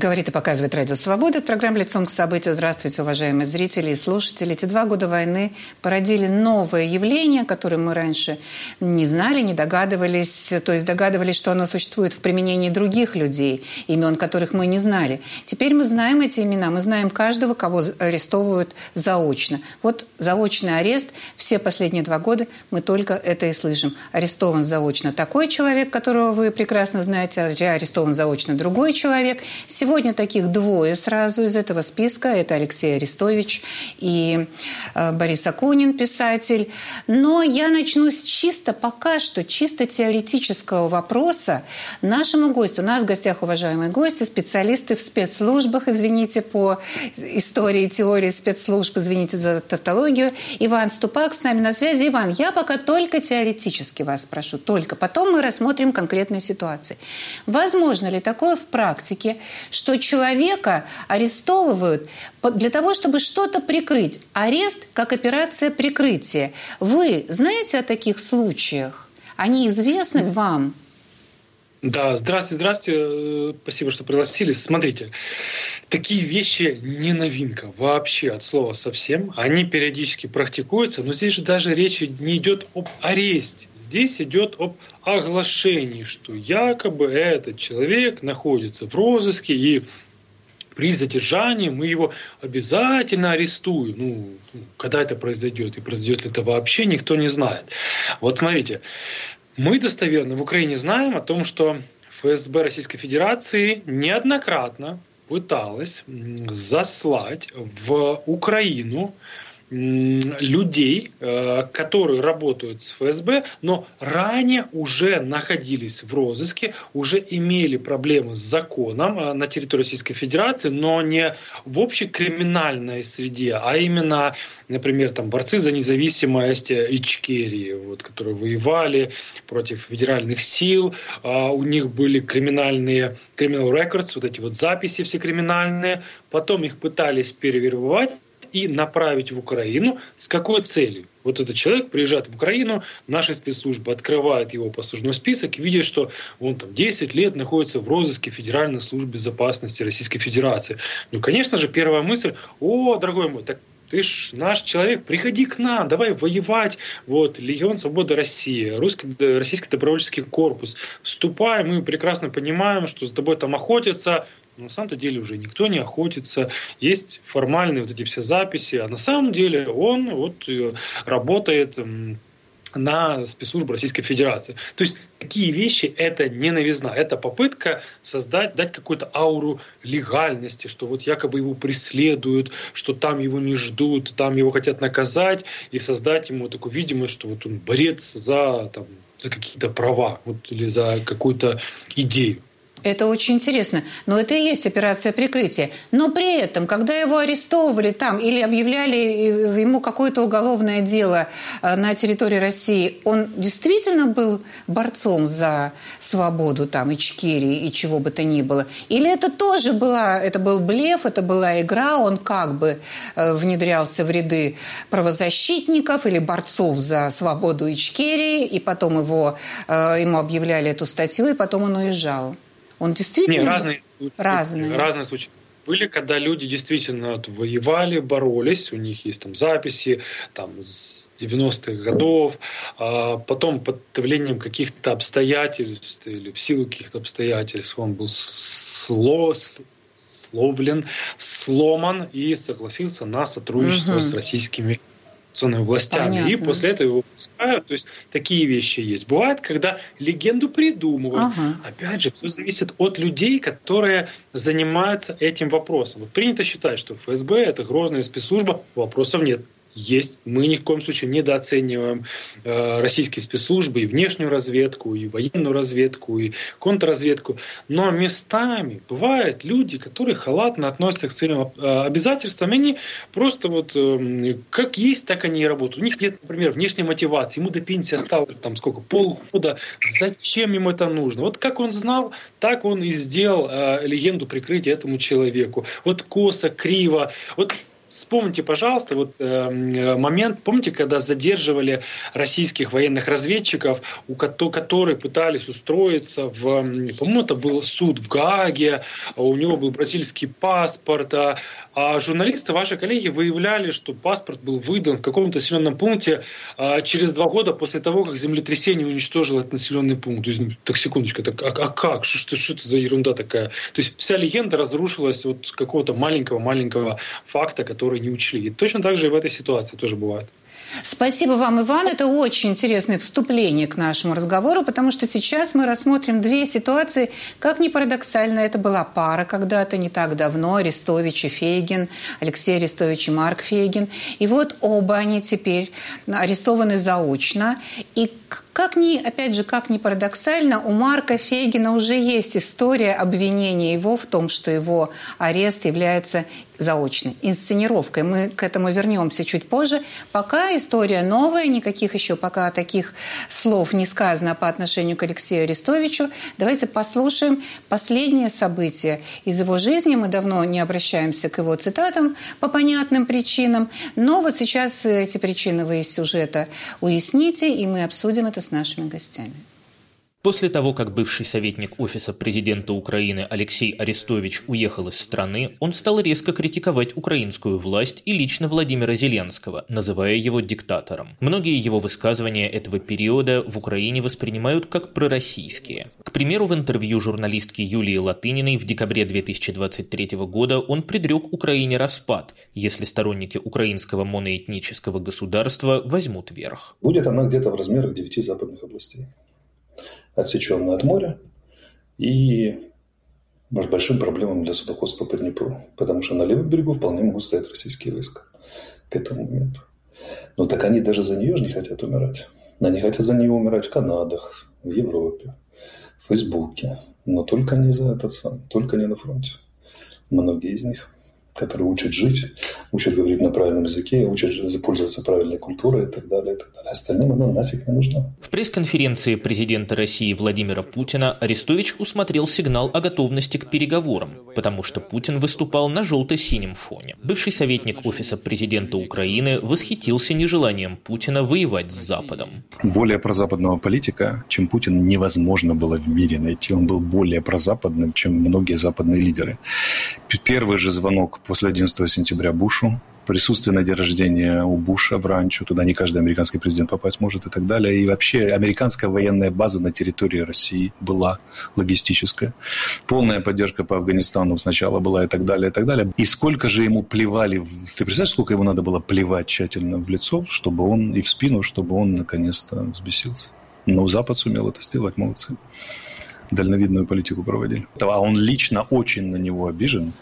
Говорит и показывает Радио Свобода. Это программа «Лицом к событию». Здравствуйте, уважаемые зрители и слушатели. Эти 2 года войны породили новое явление, которое мы раньше не знали, не догадывались. То есть догадывались, что оно существует в применении других людей, имен которых мы не знали. Теперь мы знаем эти имена, мы знаем каждого, кого арестовывают заочно. Вот заочный арест. Все последние 2 года мы только это и слышим. Арестован заочно такой человек, которого вы прекрасно знаете, арестован заочно другой человек. Сегодня таких 2 сразу из этого списка. Это Алексей Арестович и Борис Акунин, писатель. Но я начну с пока что чисто теоретического вопроса нашему гостю. У нас в гостях, уважаемые гости, специалисты в спецслужбах, извините, по истории, теории спецслужб, извините за тавтологию. Иван Ступак с нами на связи. Иван, я пока только теоретически вас спрошу, только потом мы рассмотрим конкретные ситуации. Возможно ли такое в практике, что человека арестовывают для того, чтобы что-то прикрыть? Арест как операция прикрытия. Вы знаете о таких случаях? Они известны вам? Да, здравствуйте. Спасибо, что пригласили. Смотрите, такие вещи не новинка вообще от слова совсем. Они периодически практикуются, но здесь же даже речь не идет об аресте. Здесь идет об оглашении, что якобы этот человек находится в розыске, и при задержании мы его обязательно арестуем. Когда это произойдет, и произойдет ли это вообще, никто не знает. Вот смотрите, мы достоверно в Украине знаем о том, что ФСБ Российской Федерации неоднократно пыталась заслать в Украину людей, которые работают с ФСБ, но ранее уже находились в розыске, уже имели проблемы с законом на территории Российской Федерации, но не в общекриминальной среде, а именно, например, там, борцы за независимость Ичкерии, которые воевали против федеральных сил, у них были criminal records, эти записи все криминальные, потом их пытались перевербовать и направить в Украину. С какой целью? Вот этот человек приезжает в Украину, наши спецслужбы открывают его послужной список и видят, что он 10 лет находится в розыске Федеральной службы безопасности Российской Федерации. Конечно же, первая мысль: о, дорогой мой, так ты ж наш человек, приходи к нам, давай воевать. Легион Свободы России, Российский добровольческий корпус. Вступай, мы прекрасно понимаем, что за тобой там охотятся. Но на самом-то деле уже никто не охотится. Есть формальные эти все записи. А на самом деле он работает на спецслужбы Российской Федерации. То есть такие вещи — это не новизна. Это попытка дать какую-то ауру легальности, что якобы его преследуют, что там его не ждут, там его хотят наказать, и создать ему такую видимость, что он борец за какие-то права или за какую-то идею. Это очень интересно. Но это и есть операция прикрытия. Но при этом, когда его арестовывали там или объявляли ему какое-то уголовное дело на территории России, он действительно был борцом за свободу Ичкерии и чего бы то ни было? Или это тоже был блеф, это была игра, он как бы внедрялся в ряды правозащитников или борцов за свободу Ичкерии, и потом ему объявляли эту статью, и потом он уезжал? Он действительно... Разные случаи были, когда люди действительно воевали, боролись, у них есть записи с 90-х годов, а потом под давлением каких-то обстоятельств или в силу каких-то обстоятельств он был сломан и согласился на сотрудничество с российскими властями. Понятно. И после этого его выпускают. То есть такие вещи есть. Бывает, когда легенду придумывают. Опять же, все зависит от людей, которые занимаются этим вопросом. Принято считать, что ФСБ — это грозная спецслужба. Вопросов нет. Есть. Мы ни в коем случае недооцениваем российские спецслужбы, и внешнюю разведку, и военную разведку, и контрразведку. Но местами бывают люди, которые халатно относятся к своим обязательствам. Они просто как есть, так они и работают. У них нет, например, внешней мотивации. Ему до пенсии осталось полгода. Зачем ему это нужно? Как он знал, так он и сделал легенду прикрытия этому человеку. Косо, криво. вспомните, пожалуйста, вот момент, помните, когда задерживали российских военных разведчиков, которые пытались устроиться по-моему, это был суд в Гааге, у него был бразильский паспорт, а журналисты, ваши коллеги, выявляли, что паспорт был выдан в каком-то населенном пункте через 2 года после того, как землетрясение уничтожило этот населенный пункт. То есть, так, секундочку, а как? Что это за ерунда такая? То есть вся легенда разрушилась от какого-то маленького факта, который не учли. И точно так же и в этой ситуации тоже бывает. Спасибо вам, Иван. Это очень интересное вступление к нашему разговору, потому что сейчас мы рассмотрим 2 ситуации. Как ни парадоксально, это была пара когда-то, не так давно, Арестович и Фейгин, Алексей Арестович и Марк Фейгин. И вот оба они теперь арестованы заочно. И как ни парадоксально, у Марка Фейгина уже есть история обвинения его в том, что его арест является заочной инсценировкой. Мы к этому вернемся чуть позже. Пока история новая, никаких еще пока таких слов не сказано по отношению к Алексею Арестовичу. Давайте послушаем последние события из его жизни. Мы давно не обращаемся к его цитатам по понятным причинам, но вот сейчас эти причины вы из сюжета уясните, и мы обсудим это с нашими гостями. После того, как бывший советник Офиса президента Украины Алексей Арестович уехал из страны, он стал резко критиковать украинскую власть и лично Владимира Зеленского, называя его диктатором. Многие его высказывания этого периода в Украине воспринимают как пророссийские. К примеру, в интервью журналистке Юлии Латыниной в декабре 2023 года он предрек Украине распад, если сторонники украинского моноэтнического государства возьмут верх. Будет она где-то в размерах 9 западных областей. Отсеченная от моря и с большим проблемам для судоходства по Днепру, потому что на левом берегу вполне могут стоять российские войска к этому моменту. Но так они даже за нее же не хотят умирать. Они хотят за нее умирать в Канадах, в Европе, в Фейсбуке, но только не только не на фронте. Многие из них, которые учат жить, учат говорить на правильном языке, учат пользоваться правильной культурой и так далее, и так далее. Остальным она нафиг не нужна. В пресс-конференции президента России Владимира Путина Арестович усмотрел сигнал о готовности к переговорам, потому что Путин выступал на желто-синем фоне. Бывший советник Офиса президента Украины восхитился нежеланием Путина воевать с Западом. Более прозападного политика, чем Путин, невозможно было в мире найти. Он был более прозападным, чем многие западные лидеры. Первый же звонок после 11 сентября Бушу, присутствие на день рождения у Буша в ранчо, туда не каждый американский президент попасть может и так далее. И вообще американская военная база на территории России была логистическая. Полная поддержка по Афганистану сначала была и так далее, и так далее. И сколько же ему плевали, ты представляешь, сколько ему надо было плевать тщательно в лицо, чтобы он, и в спину, чтобы он наконец-то взбесился. Но Запад сумел это сделать, молодцы. Дальновидную политику проводили. А он лично очень на него обижен.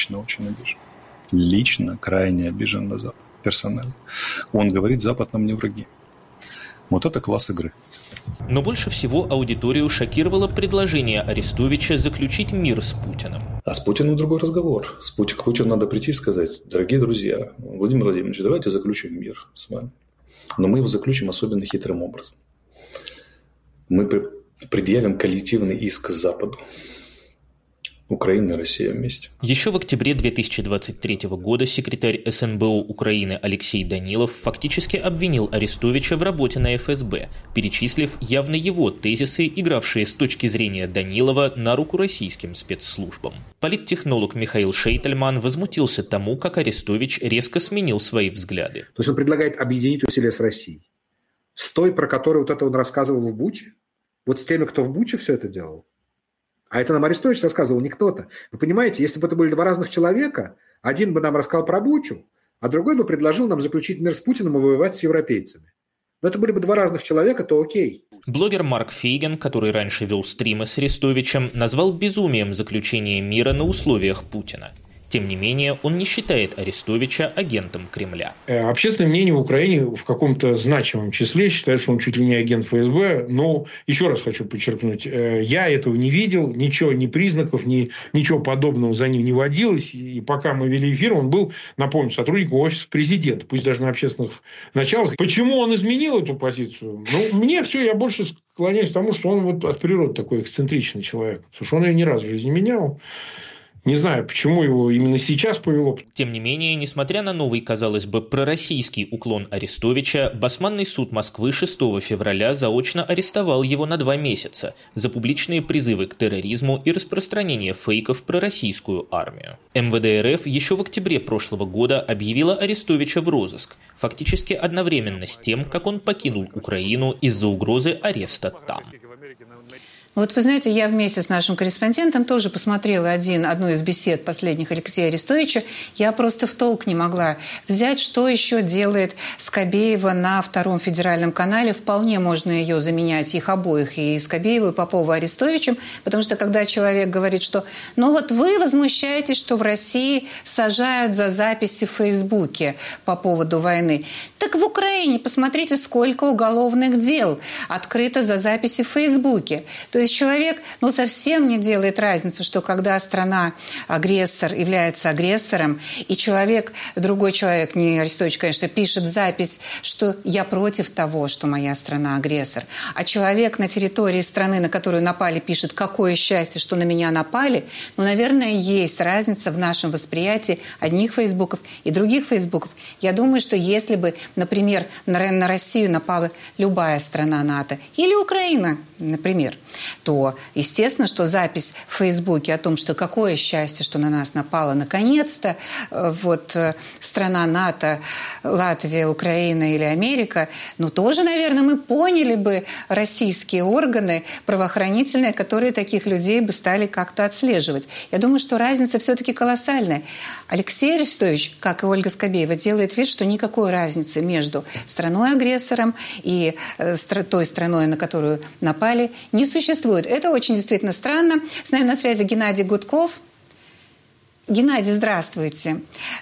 Лично крайне обижен на Запад. Персонально. Он говорит, Запад нам не враги. Вот это класс игры. Но больше всего аудиторию шокировало предложение Арестовича заключить мир с Путиным. А с Путиным другой разговор. К Путину надо прийти и сказать, дорогие друзья, Владимир Владимирович, давайте заключим мир с вами. Но мы его заключим особенно хитрым образом. Мы предъявим коллективный иск Западу. Украина и Россия вместе. Еще в октябре 2023 года секретарь СНБО Украины Алексей Данилов фактически обвинил Арестовича в работе на ФСБ, перечислив явно его тезисы, игравшие с точки зрения Данилова на руку российским спецслужбам. Политтехнолог Михаил Шейтельман возмутился тому, как Арестович резко сменил свои взгляды. То есть он предлагает объединить усилия с Россией. С той, про которую вот это он рассказывал в Буче? Вот с теми, кто в Буче все это делал? А это нам Арестович рассказывал, не кто-то. Вы понимаете, если бы это были 2 разных человека, один бы нам рассказал про Бучу, а другой бы предложил нам заключить мир с Путиным и воевать с европейцами. Но это были бы 2 разных человека, то окей. Блогер Марк Фейгин, который раньше вел стримы с Арестовичем, назвал безумием заключение мира на условиях Путина. Тем не менее, он не считает Арестовича агентом Кремля. Общественное мнение в Украине в каком-то значимом числе считает, что он чуть ли не агент ФСБ. Но еще раз хочу подчеркнуть, я этого не видел, ничего, ни признаков, ничего подобного за ним не водилось. И пока мы вели эфир, он был, напомню, сотрудником Офиса президента, пусть даже на общественных началах. Почему он изменил эту позицию? Ну, мне все, я больше склоняюсь к тому, что он вот от природы такой эксцентричный человек. Потому что он ее ни разу в жизни не менял. Не знаю, почему его именно сейчас повело. Тем не менее, несмотря на новый, казалось бы, пророссийский уклон Арестовича, Басманный суд Москвы 6 февраля заочно арестовал его на 2 месяца за публичные призывы к терроризму и распространение фейков про российскую армию. МВД РФ еще в октябре прошлого года объявила Арестовича в розыск, фактически одновременно с тем, как он покинул Украину из-за угрозы ареста там. Вот вы знаете, я вместе с нашим корреспондентом тоже посмотрела одну из бесед последних Алексея Арестовича. Я просто в толк не могла взять, что еще делает Скобеева на Втором федеральном канале. Вполне можно ее заменять, их обоих, и Скобееву, и Попову Арестовичем, потому что когда человек говорит, что ну вот вы возмущаетесь, что в России сажают за записи в Фейсбуке по поводу войны. Так в Украине посмотрите, сколько уголовных дел открыто за записи в Фейсбуке. То есть человек совсем не делает разницу, что когда страна-агрессор является агрессором, и другой человек, не Арестович, конечно, пишет запись, что я против того, что моя страна агрессор, а человек на территории страны, на которую напали, пишет, какое счастье, что на меня напали, наверное, есть разница в нашем восприятии одних фейсбуков и других фейсбуков. Я думаю, что если бы, например, на Россию напала любая страна НАТО или Украина, например, то, естественно, что запись в Фейсбуке о том, что какое счастье, что на нас напала наконец-то страна НАТО, Латвия, Украина или Америка, тоже, наверное, мы поняли бы российские органы правоохранительные, которые таких людей бы стали как-то отслеживать. Я думаю, что разница все-таки колоссальная. Алексей Арестович, как и Ольга Скобеева, делает вид, что никакой разницы между страной-агрессором и той страной, на которую напали, не существует. Это очень действительно странно. С нами на связи Геннадий Гудков. Геннадий, здравствуйте.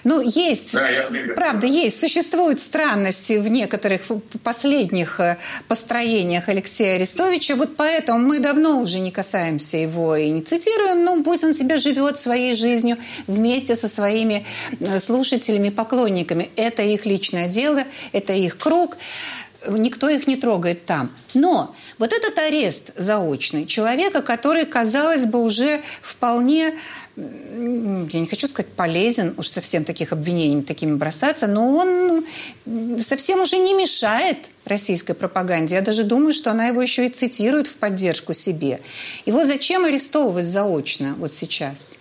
Существуют странности в некоторых последних построениях Алексея Арестовича. Вот поэтому мы давно уже не касаемся его и не цитируем. Пусть он себе живет своей жизнью вместе со своими слушателями, поклонниками. Это их личное дело, это их круг. Никто их не трогает там. Но вот этот арест заочный человека, который, казалось бы, уже вполне, я не хочу сказать полезен, уж совсем таких обвинениями такими бросаться, но он совсем уже не мешает российской пропаганде. Я даже думаю, что она его еще и цитирует в поддержку себе. Его зачем арестовывать заочно вот сейчас?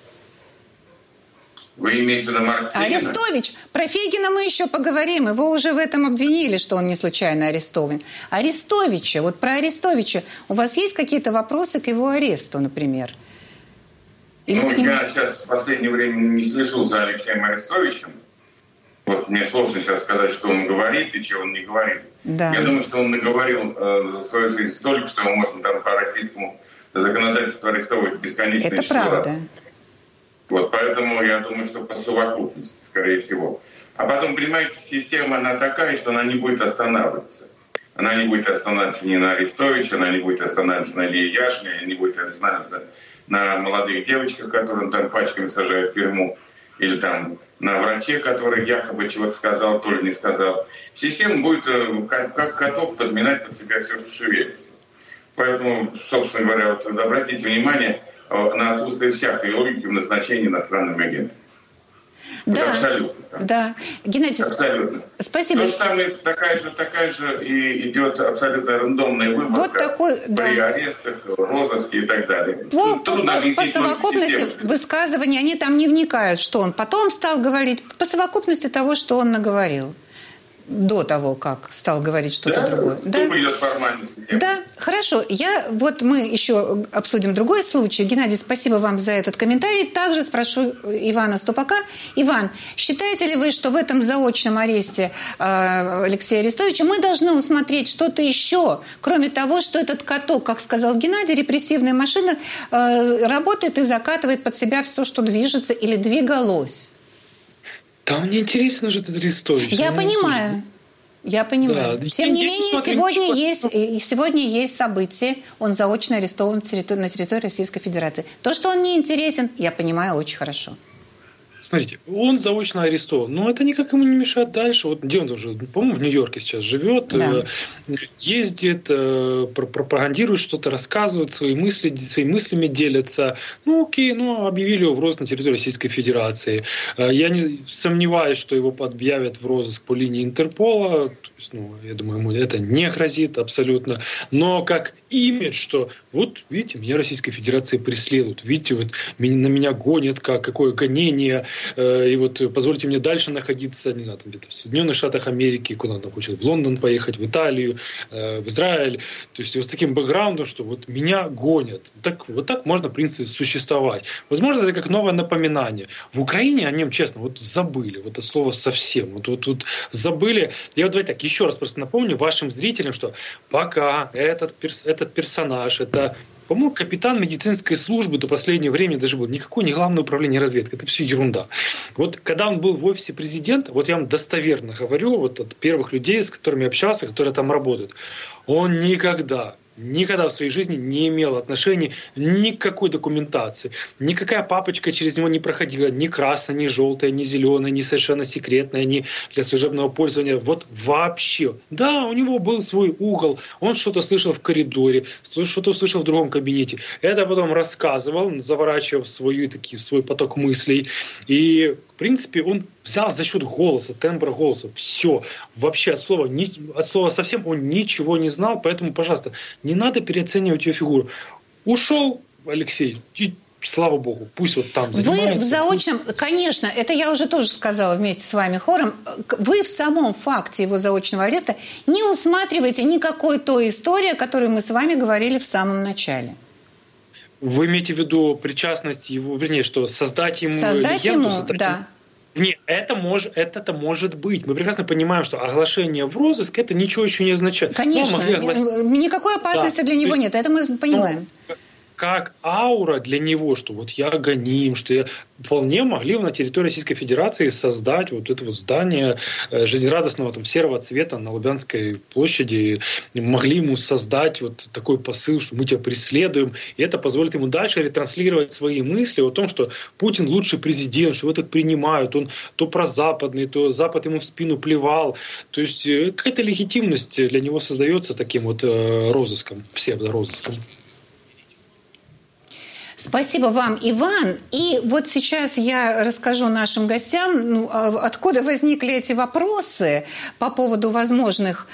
Вы имеете в виду Марк Фейгина? Арестович. Про Фейгина мы еще поговорим. Его уже в этом обвинили, что он не случайно арестован. Арестовича. Вот про Арестовича. У вас есть какие-то вопросы к его аресту, например? Я сейчас в последнее время не слежу за Алексеем Арестовичем. Мне сложно сейчас сказать, что он говорит и чего он не говорит. Да. Я думаю, что он наговорил за свою жизнь столько, что его можно там по российскому законодательству арестовывать бесконечно. Это правда. Раз. Поэтому я думаю, что по совокупности, скорее всего. А потом, понимаете, система, она такая, что она не будет останавливаться. Она не будет останавливаться ни на Арестовиче, она не будет останавливаться на Илье Яшине, она не будет останавливаться на молодых девочках, которым там пачками сажают в тюрьму, или там на враче, который якобы чего-то сказал, то ли не сказал. Система будет, как каток, подминать под себя все, что шевелится. Поэтому, собственно говоря, обратите внимание на отсутствие всякой логики в назначении иностранными агентами. Да, абсолютно. Да. Геннадий, абсолютно. Спасибо. То же самое, такая же и идет абсолютно рандомная выборка при арестах, розыске и так далее. По совокупности высказываний они там не вникают, что он потом стал говорить, по совокупности того, что он наговорил. До того, как стал говорить что-то другое. Да, хорошо. Мы еще обсудим другой случай. Геннадий, спасибо вам за этот комментарий. Также спрошу Ивана Ступака. Иван, считаете ли вы, что в этом заочном аресте Алексея Арестовича мы должны усмотреть что-то еще, кроме того, что этот каток, как сказал Геннадий, репрессивная машина, работает и закатывает под себя все, что движется или двигалось? Там мне интересно уже этот Арестович. Я понимаю. Да. Тем не менее, сегодня есть событие. Он заочно арестован на территории Российской Федерации. То, что он не интересен, я понимаю очень хорошо. Смотрите, он заочно арестован, но это никак ему не мешает дальше. Вот где он уже, по-моему, в Нью-Йорке сейчас живет, да. Ездит, пропагандирует что-то, рассказывает своими мыслями делится. Ну окей, объявили его в розыск на территории Российской Федерации. Я не сомневаюсь, что его объявят в розыск по линии Интерпола. То есть, я думаю, ему это не грозит абсолютно. Но как имидж, что вот видите, меня Российская Федерация преследует, видите, вот на меня гонят, какое гонение, и вот позвольте мне дальше находиться, не знаю, там где-то в Соединенных Штатах Америки, куда он там хочет, в Лондон поехать, в Италию, в Израиль, то есть вот с таким бэкграундом, что вот меня гонят. Вот так можно, в принципе, существовать. Возможно, это как новое напоминание. В Украине о нем, честно, вот забыли, вот это слово совсем, вот забыли. Я вот давайте так, еще раз просто напомню вашим зрителям, что пока этот персонаж, это, по-моему, капитан медицинской службы до последнего времени даже был. Никакое не главное управление разведки. Это все ерунда. Вот когда он был в офисе президента, вот я вам достоверно говорю, вот от первых людей, с которыми общался, которые там работают, он никогда в своей жизни не имел отношения ни к какой документации. Никакая папочка через него не проходила. Ни красная, ни желтая, ни зеленая, ни совершенно секретная, ни для служебного пользования. Вот вообще. Да, у него был свой угол. Он что-то слышал в коридоре, что-то услышал в другом кабинете. Это потом рассказывал, заворачивал в свой поток мыслей. И, в принципе, он взял за счет голоса, тембра голоса. Все. Вообще от слова совсем он ничего не знал. Поэтому, пожалуйста, не надо переоценивать ее фигуру. Ушел Алексей, и слава богу, пусть вот там занимается. Вы в заочном, конечно, это я уже тоже сказала вместе с вами хором, вы в самом факте его заочного ареста не усматриваете никакой той истории, о которой мы с вами говорили в самом начале. Вы имеете в виду причастность его, вернее, что создать ему легенду? Да. Нет, это может быть. Мы прекрасно понимаем, что оглашение в розыск это ничего еще не означает. Конечно, никакой опасности для него нет, это мы понимаем. Как аура для него, что вот я гоним, что я вполне могли на территории Российской Федерации создать вот это вот здание жизнерадостного там серого цвета на Лубянской площади, могли ему создать вот такой посыл, что мы тебя преследуем, и это позволит ему дальше ретранслировать свои мысли о том, что Путин лучший президент, что его так принимают, он то прозападный, то Запад ему в спину плевал, то есть какая-то легитимность для него создается таким вот розыском, псевдорозыском. Спасибо вам, Иван. И вот сейчас я расскажу нашим гостям, откуда возникли эти вопросы по поводу возможных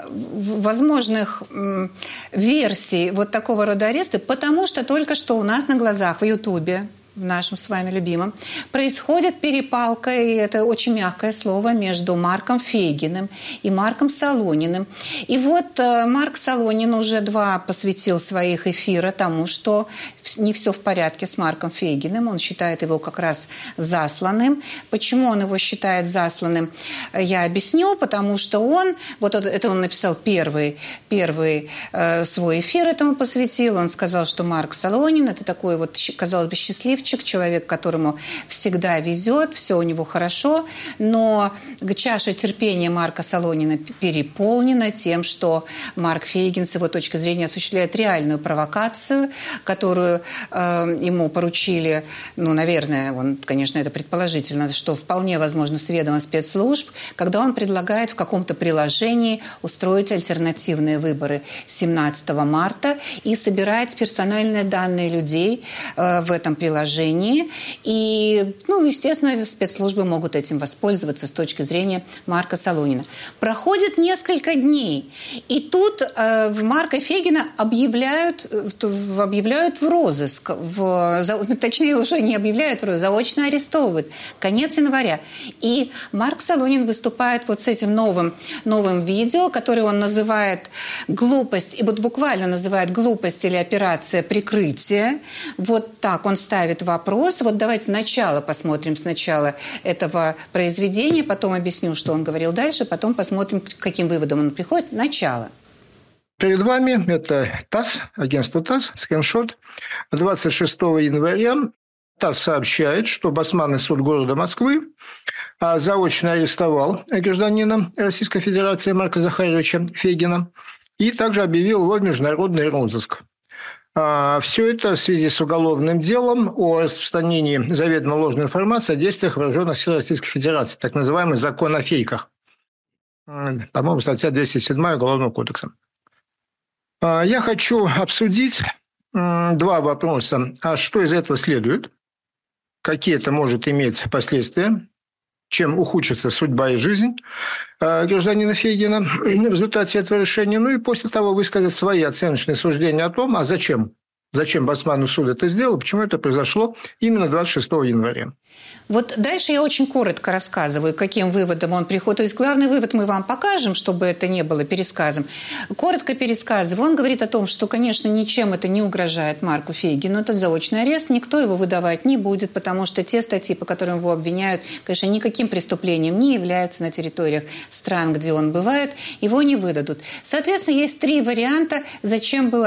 версий вот такого рода ареста, потому что только что у нас на глазах в Ютубе, в нашем с вами любимом, происходит перепалка, и это очень мягкое слово, между Марком Фейгиным и Марком Солониным. И вот Марк Солонин уже 2 посвятил своих эфира тому, что не все в порядке с Марком Фейгиным. Он считает его как раз засланным. Почему он его считает засланным, я объясню, потому что он, вот это он написал первый свой эфир этому посвятил. Он сказал, что Марк Солонин – это такой вот, казалось бы, счастливчик, человек, которому всегда везет, все у него хорошо, но чаша терпения Марка Солонина переполнена тем, что Марк Фейгин с его точки зрения осуществляет реальную провокацию, которую ему поручили, наверное, он, конечно, это предположительно, что вполне возможно с ведома спецслужб, когда он предлагает в каком-то приложении устроить альтернативные выборы 17 марта и собирать персональные данные людей в этом приложении. И, естественно, спецслужбы могут этим воспользоваться с точки зрения Марка Солонина. Проходит несколько дней, и тут Марка Фейгина объявляют в розыск, точнее, уже не объявляют в розыск, заочно арестовывают. Конец января. И Марк Солонин выступает вот с этим новым видео, которое он называет «Глупость», и вот буквально называет «Глупость» или «Операция прикрытия». Вот так он ставит вопрос. Вот давайте начало посмотрим сначала этого произведения, потом объясню, что он говорил дальше, потом посмотрим, к каким выводам он приходит. Начало. Перед вами это ТАСС, агентство ТАСС, скриншот. 26 января ТАСС сообщает, что Басманный суд города Москвы заочно арестовал гражданина Российской Федерации Марка Захаровича Фейгина и также объявил его в международный розыск. Все это в связи с уголовным делом о распространении заведомо ложной информации о действиях вооруженных сил Российской Федерации, так называемый закон о фейках. По-моему, статья 207 Уголовного кодекса. Я хочу обсудить два вопроса. А что из этого следует? Какие это может иметь последствия? Чем ухудшится судьба и жизнь гражданина Фейгина в результате этого решения. Ну и после того высказать свои оценочные суждения о том, а зачем Басманный суд это сделал, почему это произошло именно 26 января. Вот дальше я очень коротко рассказываю, к каким выводам он приходит. То есть главный вывод мы вам покажем, чтобы это не было пересказом. Коротко пересказываю. Он говорит о том, что, конечно, ничем это не угрожает Марку Фейгину. Это заочный арест, никто его выдавать не будет, потому что те статьи, по которым его обвиняют, конечно, никаким преступлением не являются на территориях стран, где он бывает, его не выдадут. Соответственно, есть три варианта, зачем был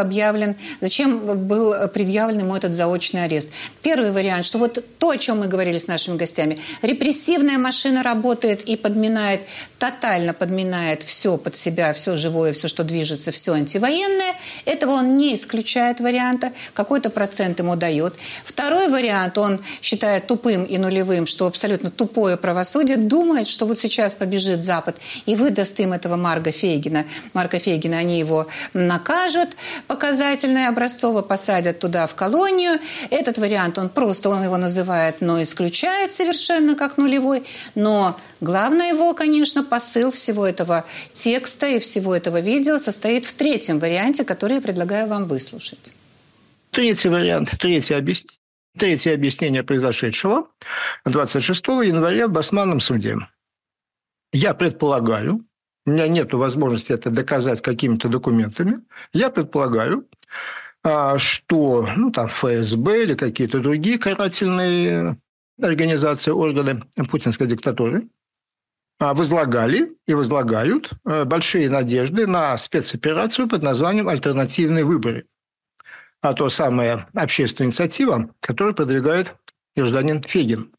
предъявлен ему этот заочный арест. Первый вариант, что вот то, о чем мы говорили с нашими гостями, репрессивная машина работает и тотально подминает все под себя, все живое, все, что движется, все антивоенное. Этого он не исключает варианта, какой-то процент ему дает. Второй вариант, он считает тупым и нулевым, что абсолютно тупое правосудие, думает, что вот сейчас побежит Запад и выдаст им этого Марка Фейгина, они его накажут показательно, образцово посадят туда в колонию. Этот вариант, он его называет, но исключает совершенно как нулевой. Но главное его, конечно, посыл всего этого текста и всего этого видео состоит в третьем варианте, который я предлагаю вам выслушать. Третий вариант, третье объяснение произошедшего 26 января в Басманном суде. Я предполагаю, у меня нет возможности это доказать какими-то документами, я предполагаю, что ФСБ или какие-то другие карательные организации, органы путинской диктатуры возлагали и возлагают большие надежды на спецоперацию под названием «Альтернативные выборы». А то самая общественная инициатива, которую продвигает гражданин Фейгин.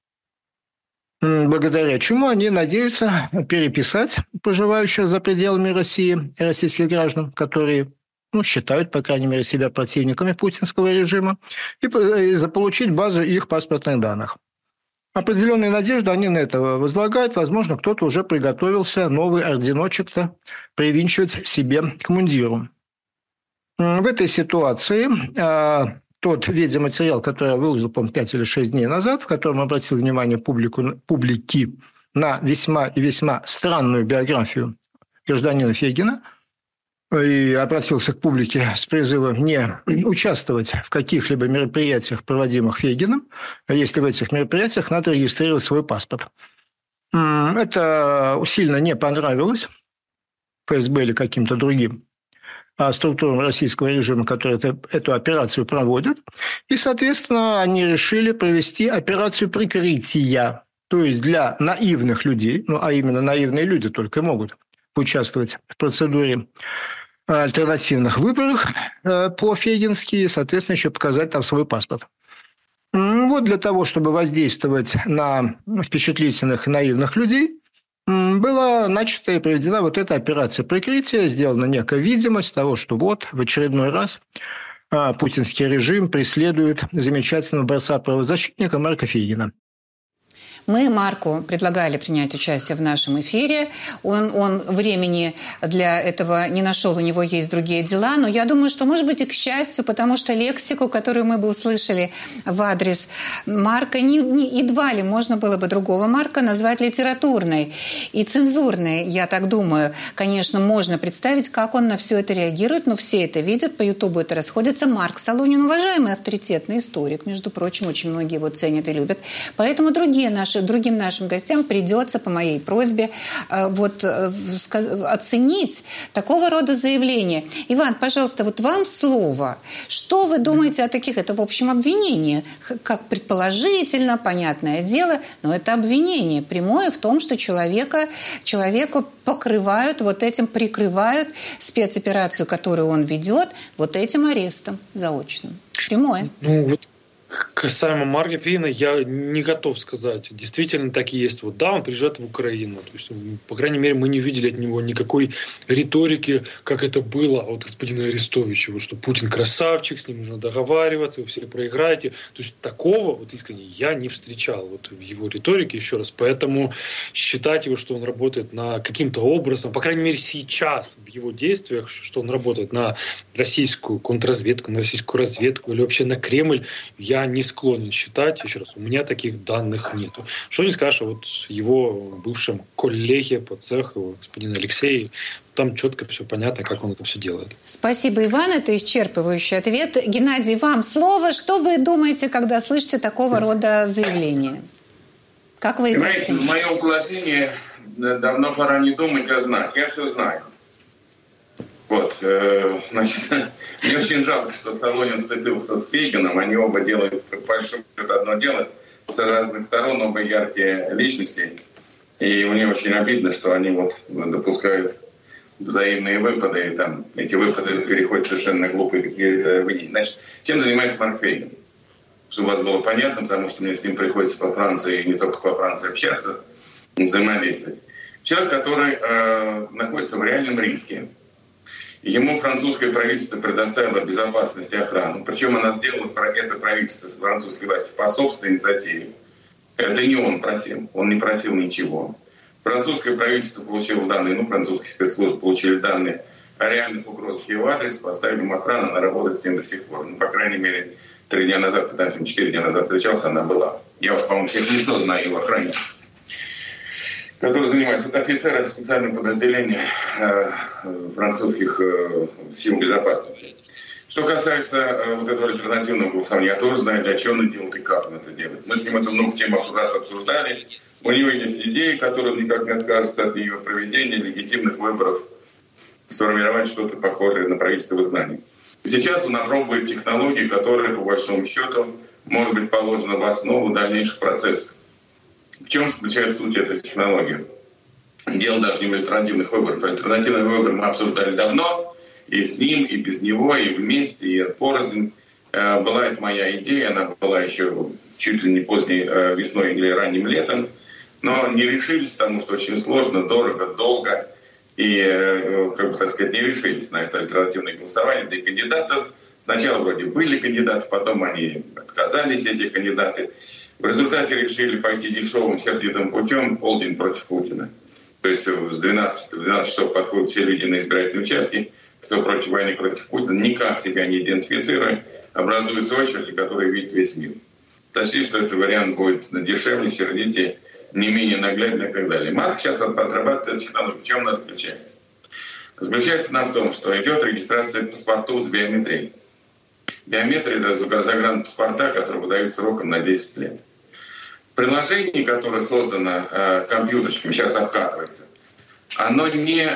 Благодаря чему они надеются переписать проживающих за пределами России российских граждан, которые считают, по крайней мере, себя противниками путинского режима, и заполучить базу их паспортных данных. Определенные надежды они на это возлагают. Возможно, кто-то уже приготовился новый орденочек-то привинчивать себе к мундиру. В этой ситуации тот видеоматериал, который я выложил, по-моему, 5 или 6 дней назад, в котором обратил внимание публики на весьма и весьма странную биографию гражданина Фейгина, и обратился к публике с призывом не участвовать в каких-либо мероприятиях, проводимых Фейгиным, если в этих мероприятиях надо регистрировать свой паспорт. Это сильно не понравилось ФСБ или каким-то другим структурам российского режима, которые эту операцию проводят. И, соответственно, они решили провести операцию прикрытия. То есть для наивных людей, а именно наивные люди только могут участвовать в процедуре альтернативных выборах по-фейгински, соответственно, еще показать там свой паспорт. Вот для того, чтобы воздействовать на впечатлительных и наивных людей, была начата и проведена вот эта операция прикрытия, сделана некая видимость того, что вот в очередной раз путинский режим преследует замечательного борца-правозащитника Марка Фейгина. Мы Марку предлагали принять участие в нашем эфире. Он времени для этого не нашел, у него есть другие дела. Но я думаю, что, может быть, и к счастью, потому что лексику, которую мы бы услышали в адрес Марка, едва ли можно было бы другого Марка назвать литературной и цензурной, я так думаю. Конечно, можно представить, как он на все это реагирует, но все это видят, по Ютубу это расходится. Марк Солонин, уважаемый авторитетный историк, между прочим, очень многие его ценят и любят. Поэтому другим нашим гостям придется по моей просьбе оценить такого рода заявления. Иван, пожалуйста, вот вам слово. Что вы думаете о таких? Это, в общем, обвинение. Как предположительно, понятное дело, но это обвинение прямое в том, что человеку прикрывают спецоперацию, которую он ведет, вот этим арестом заочным. Прямое. Касаемо Марка Фейгина, я не готов сказать. Действительно так и есть. Вот да, он приезжает в Украину. То есть, по крайней мере, мы не увидели от него никакой риторики, как это было от господина Арестовича, вот, что Путин красавчик, с ним нужно договариваться, вы все проиграете. То есть такого, вот искренне, я не встречал вот, в его риторике, еще раз. Поэтому считать его, что он работает на каким-то образом, по крайней мере, сейчас в его действиях, что он работает на российскую контрразведку, на российскую разведку или вообще на Кремль, я не склонен считать, еще раз, у меня таких данных нету. Что не скажешь, вот его бывшем коллеге по цеху, господин Алексей, там четко все понятно, как он это все делает. Спасибо, Иван, это исчерпывающий ответ. Геннадий, вам слово. Что вы думаете, когда слышите такого рода заявления? Как вы это оцениваете? В моем положении давно пора не думать, а знать. Я все знаю. Вот, значит, мне очень жалко, что Солонин сцепился с Фейгиным. Они оба делают, по большому счету, одно дело с разных сторон, оба яркие личности. И мне очень обидно, что они вот допускают взаимные выпады, и там эти выпады переходят в совершенно глупые какие-то вини. Значит, чем занимается Марк Фейгин? Чтобы у вас было понятно, потому что мне с ним приходится по Франции, и не только по Франции общаться, взаимодействовать. Человек, который находится в реальном риске. Ему французское правительство предоставило безопасность и охрану. Причем она сделала это правительство французской власти по собственной инициативе. Это не он просил. Он не просил ничего. Французское правительство получило данные, французские спецслужбы получили данные о реальных угрозах его адрес, поставили ему охрану, она работает с ним до сих пор. По крайней мере, 3 дня назад, 4 дня назад встречался, она была. Я уж, по-моему, всех лицо знаю его охране, который занимается. Это офицеры специального подразделения французских сил безопасности. Что касается вот этого альтернативного голосования, я тоже знаю, для чего он это делает и как он это делает. Мы с ним эту много тем раз обсуждали. У него есть идеи, которые он никак не откажется от ее проведения, легитимных выборов, сформировать что-то похожее на правительство в изгнании. Сейчас он опробует технологии, которые, по большому счету, может быть положены в основу дальнейших процессов. В чем заключается суть этой технологии? Дело даже не в альтернативных выборах. Альтернативные выборы мы обсуждали давно, и с ним, и без него, и вместе, и порознь. Была это моя идея, она была еще чуть ли не поздней весной или ранним летом, но не решились, потому что очень сложно, дорого, долго, и, не решились на это альтернативное голосование. Да и кандидатов сначала вроде были кандидаты, потом они отказались, эти кандидаты. В результате решили пойти дешевым, сердитым путем, полдень против Путина. То есть в 12 часов подходят все люди на избирательные участки, кто против войны, против Путина, никак себя не идентифицируя, образуются очереди, которые видит весь мир. Точнее, что этот вариант будет дешевле, сердитее, не менее наглядно и так далее. Марк сейчас отрабатывает технологию. В чем она заключается? Заключается она в том, что идет регистрация паспортов с биометрией. Биометрия – это загранпаспорта, которые выдают сроком на 10 лет. Приложение, которое создано компьютерчиком, сейчас обкатывается, оно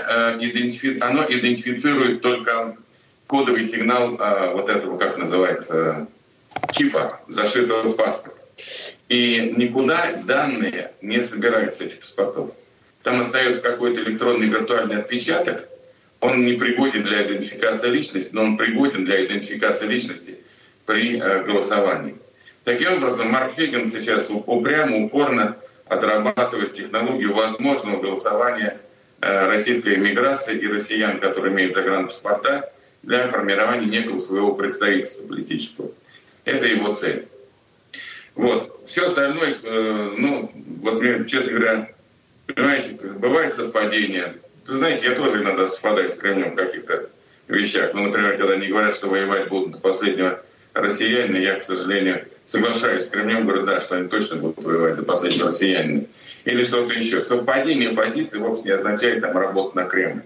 идентифицирует только кодовый сигнал вот этого, как называется, чипа, зашитого в паспорт. И никуда данные не собираются этих паспортов. Там остается какой-то электронный виртуальный отпечаток. Он не пригоден для идентификации личности, но он пригоден для идентификации личности при голосовании. Таким образом, Марк Фейгин сейчас упорно отрабатывает технологию возможного голосования российской эмиграции и россиян, которые имеют загранпаспорта, для формирования некого своего представительства политического. Это его цель. Вот. Все остальное, мне, честно говоря, понимаете, бывает совпадение. Вы знаете, я тоже иногда совпадаю с Кремлем в каких-то вещах. Например, когда они говорят, что воевать будут до последнего россиянина, я, к сожалению, соглашаюсь с Кремлем, говорю, да, что они точно будут воевать до последнего россиянина. Или что-то еще. Совпадение позиций вовсе не означает работу на Кремль.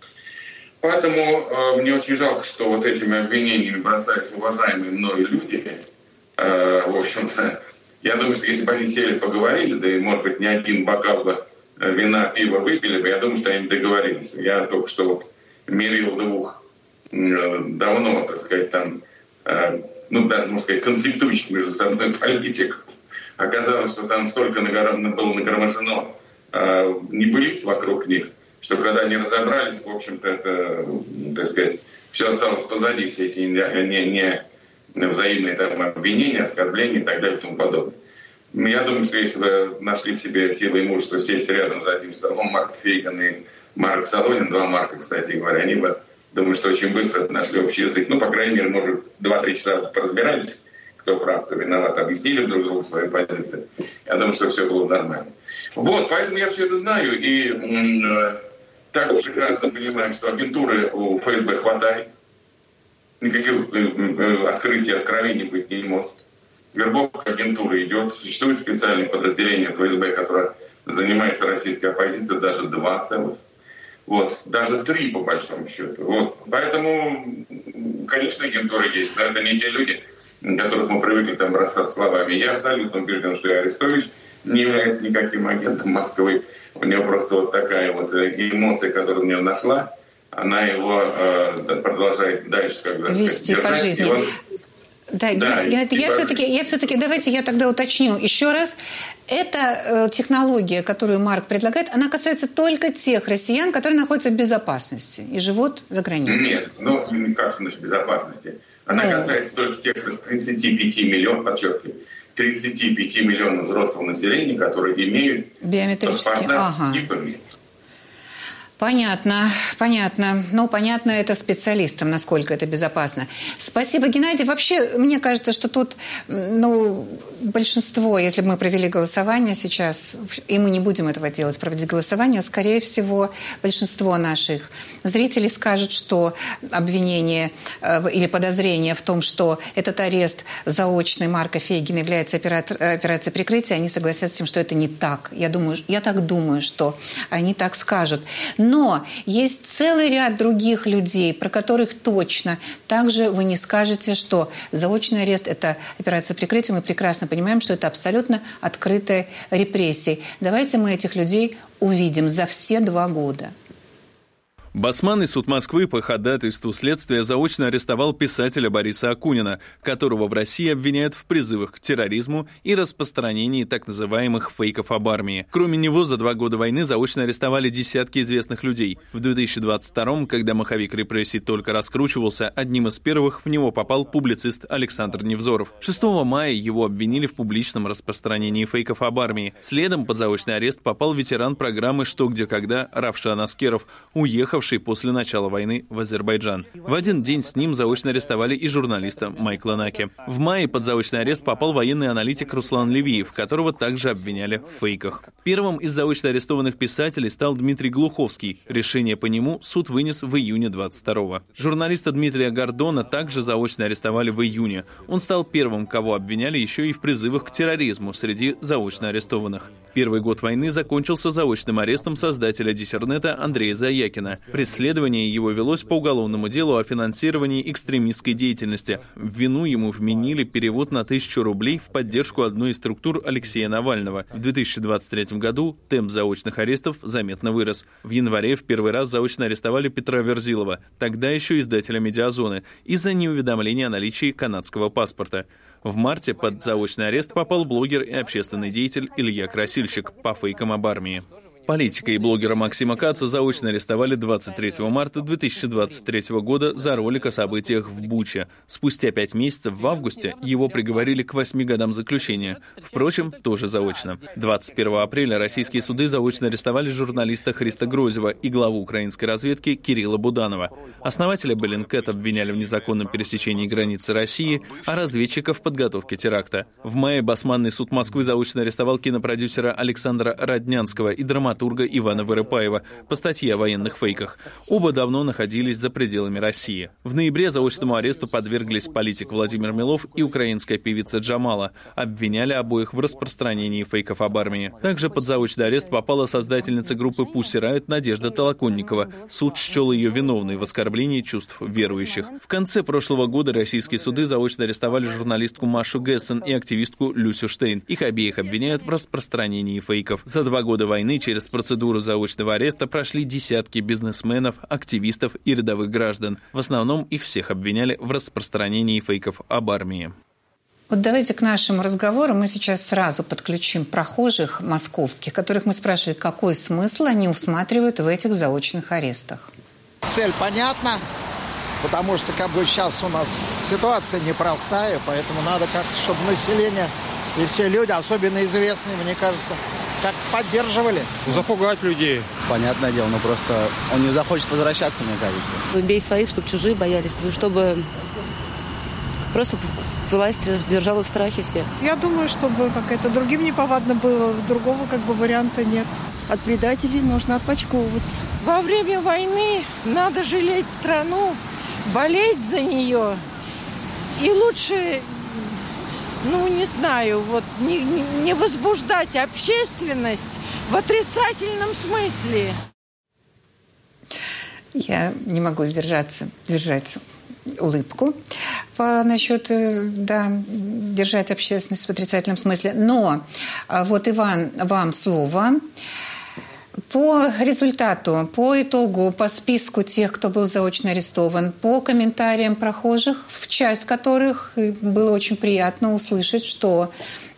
Поэтому мне очень жалко, что вот этими обвинениями бросаются уважаемые мною люди. В общем-то, я думаю, что если бы они сели, поговорили, да и, может быть, не один бокал бы вина, пива выпили бы, я думаю, что они договорились. Я только что мирил двух давно, так сказать, там, даже, можно сказать, конфликтующих между собой политиков. Оказалось, что там столько было нагромождено небылиц вокруг них, что когда они разобрались, в общем-то, это, так сказать, все осталось позади, все эти взаимные там обвинения, оскорбления и так далее и тому подобное. Я думаю, что если вы нашли в себе силы и мужество сесть рядом за одним столом, Марк Фейгин и Марк Солонин, 2 Марка, кстати говоря, они бы, думаю, что очень быстро нашли общий язык. Ну, по крайней мере, может, 2-3 часа поразбирались, кто прав, кто виноват, объяснили друг другу свои позиции. Я думаю, что все было нормально. Вот, поэтому я все это знаю и также прекрасно понимаю, что агентуры у ФСБ хватает. Никаких открытий, откровений быть не может. Вербовка агентуры идет. Существует специальное подразделение ФСБ, которое занимается российской оппозицией, даже 2 целых. Вот. Даже 3, по большому счету. Вот. Поэтому, конечно, агентуры есть, но это не те люди, которых мы привыкли там бросать словами. Я абсолютно убежден, что и Арестович не является никаким агентом Москвы. У него просто вот такая вот эмоция, которую у него нашла, она его продолжает дальше, как бы, вести по жизни. Да, я все-таки, давайте я тогда уточню еще раз. Эта технология, которую Марк предлагает, она касается только тех россиян, которые находятся в безопасности и живут за границей. Нет, не касается безопасности. Она касается только тех 35 миллионов, подчеркиваю, 35 миллионов взрослого населения, которые имеют паспорта с типами. Понятно. Ну, понятно это специалистам, насколько это безопасно. Спасибо, Геннадий. Вообще, мне кажется, что тут, большинство, если бы мы провели голосование сейчас, и мы не будем этого делать, проводить голосование, скорее всего, большинство наших зрителей скажут, что обвинение или подозрение в том, что этот арест заочный Марка Фейгина является операцией прикрытия, они согласятся с тем, что это не так. Я так думаю, что они так скажут. Но есть целый ряд других людей, про которых точно также вы не скажете, что заочный арест – это операция прикрытия. Мы прекрасно понимаем, что это абсолютно открытая репрессия. Давайте мы этих людей увидим за все 2 года. Басманный суд Москвы по ходатайству следствия заочно арестовал писателя Бориса Акунина, которого в России обвиняют в призывах к терроризму и распространении так называемых фейков об армии. Кроме него, за 2 года войны заочно арестовали десятки известных людей. В 2022-м, когда маховик репрессий только раскручивался, одним из первых в него попал публицист Александр Невзоров. 6 мая его обвинили в публичном распространении фейков об армии. Следом под заочный арест попал ветеран программы «Что, где, когда» Равшан Аскеров, уехавший после начала войны в Азербайджан. В один день с ним заочно арестовали и журналиста Майкла Наки. В мае под заочный арест попал военный аналитик Руслан Левиев, которого также обвиняли в фейках. Первым из заочно арестованных писателей стал Дмитрий Глуховский. Решение по нему суд вынес в июне 22-го. Журналиста Дмитрия Гордона также заочно арестовали в июне. Он стал первым, кого обвиняли еще и в призывах к терроризму среди заочно арестованных. Первый год войны закончился заочным арестом создателя Диссернета Андрея Заякина. Преследование его велось по уголовному делу о финансировании экстремистской деятельности. В вину ему вменили перевод на 1000 рублей в поддержку одной из структур Алексея Навального. В 2023 году темп заочных арестов заметно вырос. В январе в первый раз заочно арестовали Петра Верзилова, тогда еще издателя «Медиазоны», из-за неуведомления о наличии канадского паспорта. В марте под заочный арест попал блогер и общественный деятель Илья Красильщик по фейкам об армии. Политика и блогера Максима Каца заочно арестовали 23 марта 2023 года за ролик о событиях в Буче. Спустя 5 месяцев, в августе, его приговорили к 8 годам заключения. Впрочем, тоже заочно. 21 апреля российские суды заочно арестовали журналиста Христа Грозева и главу украинской разведки Кирилла Буданова. Основателя Bellingcat обвиняли в незаконном пересечении границы России, а разведчиков в подготовке теракта. В мае Басманный суд Москвы заочно арестовал кинопродюсера Александра Роднянского и драматурга Ивана Вырыпаева по статье о военных фейках. Оба давно находились за пределами России. В ноябре заочному аресту подверглись политик Владимир Милов и украинская певица Джамала. Обвиняли обоих в распространении фейков об армии. Также под заочный арест попала создательница группы Pussy Riot Надежда Толоконникова. Суд счел ее виновной в оскорблении чувств верующих. В конце прошлого года российские суды заочно арестовали журналистку Машу Гессен и активистку Люсю Штейн. Их обеих обвиняют в распространении фейков. За 2 года войны через процедуру заочного ареста прошли десятки бизнесменов, активистов и рядовых граждан. В основном их всех обвиняли в распространении фейков об армии. Вот давайте к нашему разговору мы сейчас сразу подключим прохожих московских, которых мы спрашивали, какой смысл они усматривают в этих заочных арестах. Цель понятна. потому что как бы сейчас у нас ситуация непростая, поэтому надо как-то, чтобы население и все люди, особенно известные, мне кажется, как-то поддерживали. Запугать людей. Понятное дело, но просто он не захочет возвращаться, мне кажется. Бей своих, чтобы чужие боялись, чтобы просто власть держала в страхе всех. Я думаю, чтобы как-то другим неповадно было, другого как бы варианта нет. От предателей нужно отпочковываться. Во время войны надо жалеть страну, болеть за нее. И лучше, не знаю, не возбуждать общественность в отрицательном смысле. Я не могу держать улыбку насчет, держать общественность в отрицательном смысле. Но вот, Иван, вам слово. По результату, по итогу, по списку тех, кто был заочно арестован, по комментариям прохожих, в часть которых было очень приятно услышать, что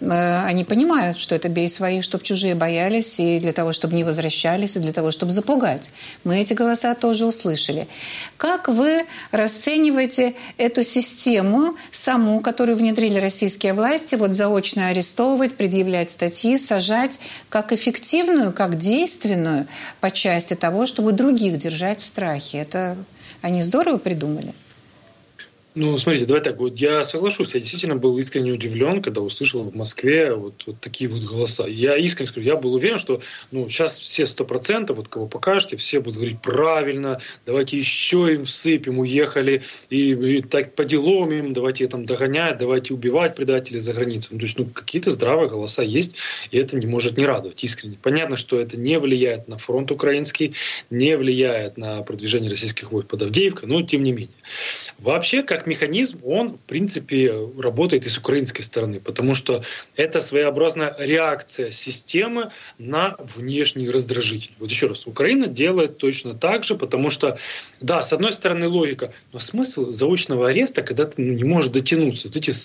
они понимают, что это бей своих, чтобы чужие боялись, и для того, чтобы не возвращались, и для того, чтобы запугать. Мы эти голоса тоже услышали. Как вы расцениваете эту систему саму, которую внедрили российские власти, заочно арестовывать, предъявлять статьи, сажать, как эффективную, как действенную по части того, чтобы других держать в страхе? Это они здорово придумали? Смотрите, давай так, я соглашусь, я действительно был искренне удивлен, когда услышал в Москве вот такие голоса. Я искренне скажу, я был уверен, что сейчас все 100%, кого покажете, все будут говорить правильно, давайте еще им всыпем, уехали, и так по делам им, давайте там догонять, давайте убивать предателей за границей. То есть какие-то здравые голоса есть, и это не может не радовать искренне. Понятно, что это не влияет на фронт украинский, не влияет на продвижение российских войск под Авдеевкой, но тем не менее. Вообще, как механизм, он, в принципе, работает и с украинской стороны, потому что это своеобразная реакция системы на внешний раздражитель. Еще раз, Украина делает точно так же, потому что, да, с одной стороны логика, но смысл заочного ареста, когда ты не можешь дотянуться,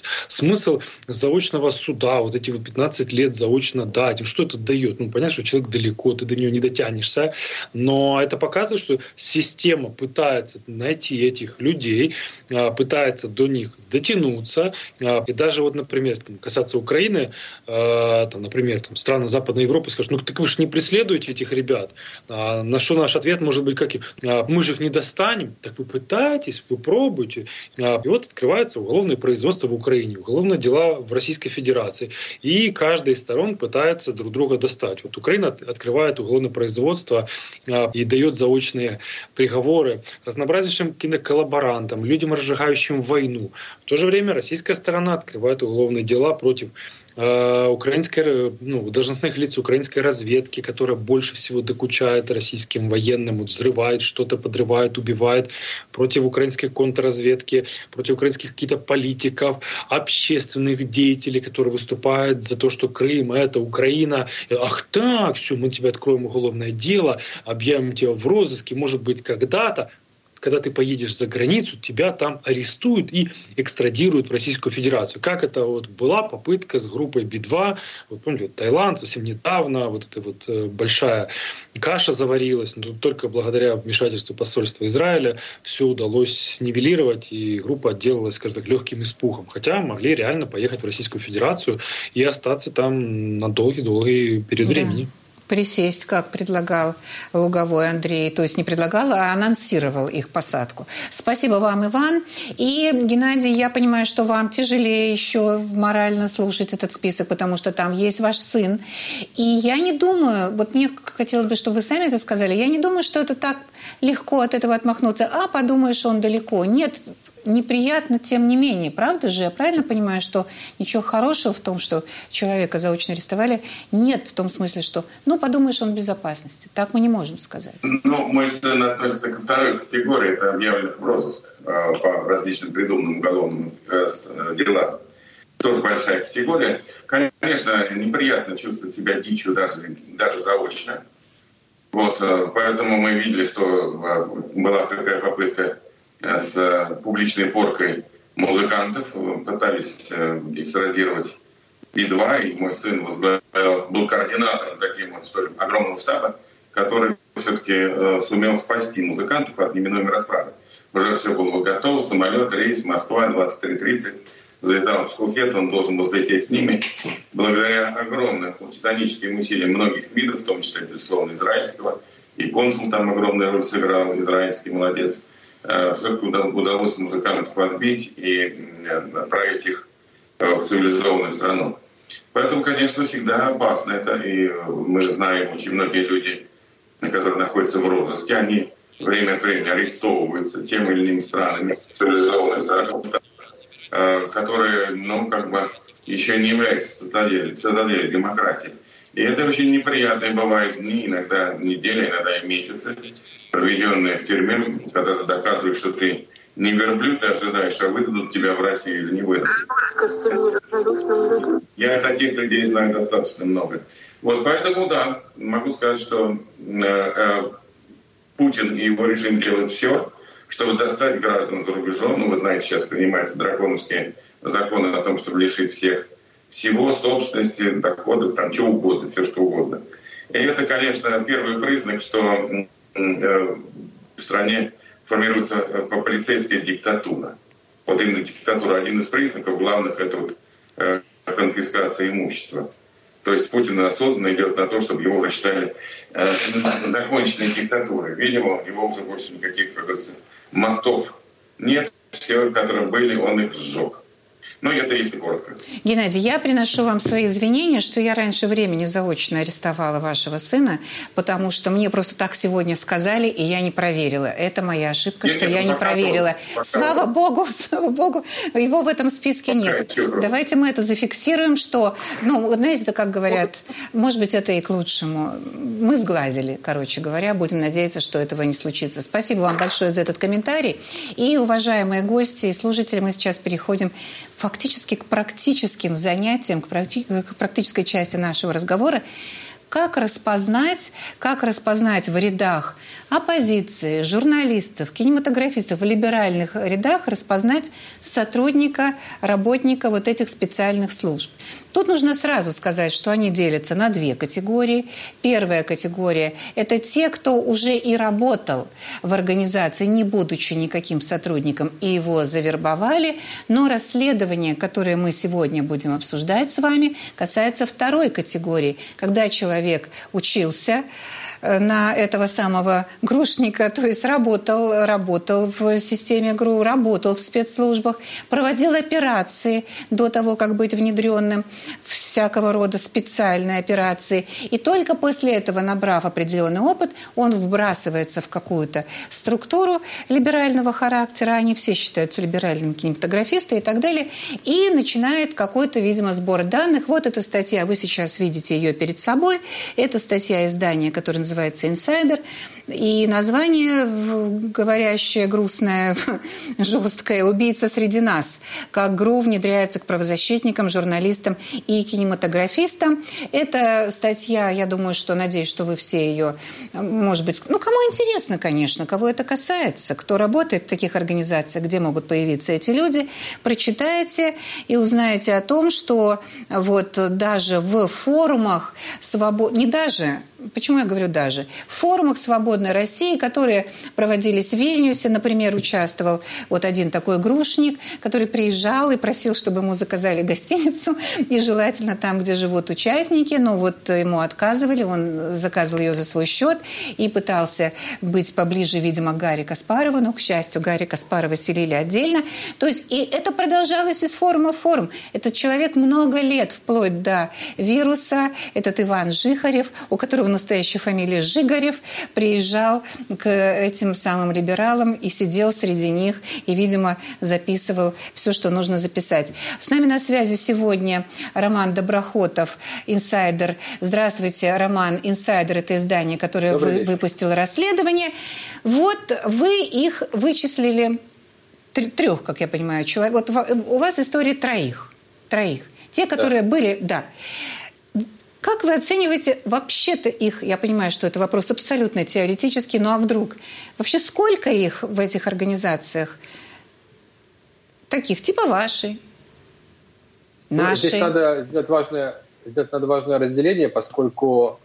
смысл заочного суда, эти 15 лет заочно дать, что это дает? Понятно, что человек далеко, ты до него не дотянешься, но это показывает, что система пытается найти этих людей, пытается до них дотянуться. И даже например, касаться Украины, например, страны Западной Европы скажут, так вы же не преследуете этих ребят. На что наш ответ может быть каким? Мы же их не достанем. Так вы пытаетесь, вы пробуете. И открывается уголовное производство в Украине, уголовные дела в Российской Федерации. И каждая из сторон пытается друг друга достать. Украина открывает уголовное производство и дает заочные приговоры разнообразнейшим киноколлаборантам, людям, разжигающим войну. В то же время российская сторона открывает уголовные дела против украинской, должностных лиц украинской разведки, которая больше всего докучает российским военным, взрывает что-то, подрывает, убивает, против украинской контрразведки, против украинских каких-то политиков, общественных деятелей, которые выступают за то, что Крым — это Украина. Ах так, все, мы тебе откроем уголовное дело, объявим тебя в розыске, может быть, когда-то. Когда ты поедешь за границу, тебя там арестуют и экстрадируют в Российскую Федерацию. Как это была попытка с группой Би-2, помните, Таиланд совсем недавно, эта большая каша заварилась, но только благодаря вмешательству посольства Израиля все удалось снивелировать, и группа отделалась, скажем так, легким испугом. Хотя могли реально поехать в Российскую Федерацию и остаться там на долгий-долгий период времени. Присесть, как предлагал Луговой Андрей. То есть не предлагал, а анонсировал их посадку. Спасибо вам, Иван. И, Геннадий, я понимаю, что вам тяжелее еще морально слушать этот список, потому что там есть ваш сын. И я не думаю, мне хотелось бы, чтобы вы сами это сказали, я не думаю, что это так легко от этого отмахнуться. Подумаешь, он далеко. Нет, неприятно, тем не менее. Правда же? Я правильно понимаю, что ничего хорошего в том, что человека заочно арестовали, нет в том смысле, что, подумаешь, он в безопасности. Так мы не можем сказать. Мой сын относится ко второй категории, это объявленных в розыск по различным придуманным уголовным делам. Тоже большая категория. Конечно, неприятно чувствовать себя дичью даже заочно. Поэтому мы видели, что была какая попытка с публичной поркой музыкантов, пытались экстрадировать Би-2, и мой сын был координатором таким огромного штаба, который все-таки сумел спасти музыкантов от неминуемой расправы. уже все было готово, самолет, рейс, Москва, 23:30. Залетал в Пхукет, он должен был взлететь с ними. Благодаря огромным титаническим усилиям многих МИДов, в том числе, безусловно, израильского, и консул там огромную роль сыграл, израильский молодец, все-таки удалось музыкантов отбить и отправить их в цивилизованную страну. Поэтому, конечно, всегда опасно это, и мы знаем, очень многие люди, которые находятся в розыске, они время от времени арестовываются теми или иными странами, цивилизованными странами, которые, еще не являются цитаделью демократии. И это очень неприятные бывают дни, иногда недели, иногда и месяцы, проведенные в тюрьме, когда ты доказываешь, что ты не верблюд, ты ожидаешь, а выдадут тебя в Россию или не выдадут. Я таких людей знаю достаточно много. Вот поэтому, да, могу сказать, что Путин и его режим делают все, чтобы достать граждан за рубежом. Вы знаете, сейчас принимаются драконовские законы о том, чтобы лишить всех всего, собственности, доходов, там чего угодно, все что угодно. И это, конечно, первый признак, что в стране формируется полицейская диктатура. Вот именно диктатура, один из признаков главных, это конфискация имущества. То есть Путин осознанно идет на то, чтобы его засчитали законченной диктатурой. Видимо, у него уже больше никаких, как говорится, мостов нет. Все, которые были, он их сжег. Ну, это если коротко. Геннадий, я приношу вам свои извинения, что я раньше времени заочно арестовала вашего сына, потому что мне просто так сегодня сказали, и я не проверила. Это моя ошибка, что я не проверила. Слава Богу, его в этом списке нет. Давайте мы это зафиксируем, что, знаете, это как говорят, может быть, это и к лучшему. Мы сглазили, короче говоря, будем надеяться, что этого не случится. Спасибо вам большое за этот комментарий. И, уважаемые гости и слушатели, мы сейчас переходим фактически к практическим занятиям, к практической части нашего разговора. Как распознать в рядах оппозиции, журналистов, кинематографистов, в либеральных рядах распознать сотрудника, работника вот этих специальных служб. Тут нужно сразу сказать, что они делятся на две категории. Первая категория – это те, кто уже и работал в организации, не будучи никаким сотрудником, и его завербовали. Но расследование, которое мы сегодня будем обсуждать с вами, касается второй категории, когда человек учился на этого самого грушника, то есть работал в системе ГРУ, работал в спецслужбах, проводил операции до того, как быть внедренным, всякого рода специальные операции. И только после этого, набрав определенный опыт, он вбрасывается в какую-то структуру либерального характера, они все считаются либеральными кинематографисты и так далее, и начинает какой-то, видимо, сбор данных. Вот эта статья, вы сейчас видите ее перед собой, это статья издания, которая называется «Инсайдер», и название говорящее, грустное, жесткое «Убийца среди нас», как ГРУ внедряется к правозащитникам, журналистам и кинематографистам. Это статья, я думаю, надеюсь, что вы все ее, может быть, кому интересно, конечно, кого это касается, кто работает в таких организациях, где могут появиться эти люди, прочитайте и узнаете о том, что вот даже в форумах почему я говорю даже? В форумах «Свободной России», которые проводились в Вильнюсе, например, участвовал вот один такой грушник, который приезжал и просил, чтобы ему заказали гостиницу, и желательно там, где живут участники, но вот ему отказывали, он заказывал ее за свой счет и пытался быть поближе, видимо, к Гарри Каспарову, но, к счастью, Гарри Каспарова селили отдельно. То есть и это продолжалось из форума в форум. Этот человек много лет, вплоть до вируса, этот Иван Жихарев, у которого настоящая фамилия Жигарев, приезжал к этим самым либералам и сидел среди них и, видимо, записывал все, что нужно записать. С нами на связи сегодня Роман Доброхотов, «Инсайдер». Здравствуйте, Роман. «Инсайдер» — это издание, которое выпустило расследование. Вот вы их вычислили, трех, как я понимаю, человек. Вот у вас история троих. Те, которые были, да. Как вы оцениваете вообще-то их? Я понимаю, что это вопрос абсолютно теоретический, но а вдруг? Вообще сколько их в этих организациях? Таких, типа вашей, нашей. Здесь надо сделать важное разделение, поскольку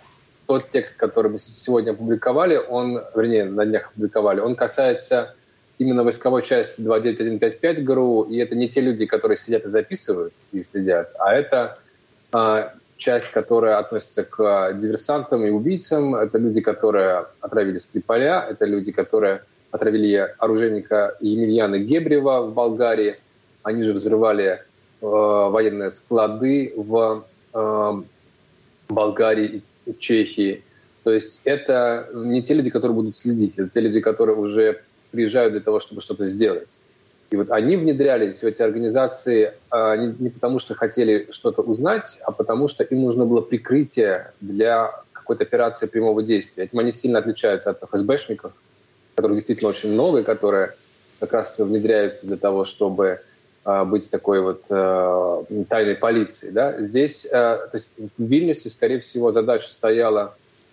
тот текст, который мы сегодня опубликовали, на днях опубликовали, он касается именно войсковой части 29155 ГРУ, и это не те люди, которые сидят и записывают, и следят, а это часть, которая относится к диверсантам и убийцам, это люди, которые отравили Скрипаля, это люди, которые отравили оружейника Емельяна Гебрева в Болгарии, они же взрывали военные склады в Болгарии и Чехии. То есть это не те люди, которые будут следить, это те люди, которые уже приезжают для того, чтобы что-то сделать. И вот они внедрялись в эти организации не потому, что хотели что-то узнать, а потому, что им нужно было прикрытие для какой-то операции прямого действия. Этим они сильно отличаются от ФСБшников, которых действительно очень много, и которые как раз внедряются для того, чтобы быть такой вот тайной полицией. Да? Здесь, то есть в Вильнюсе, скорее всего, задача стояла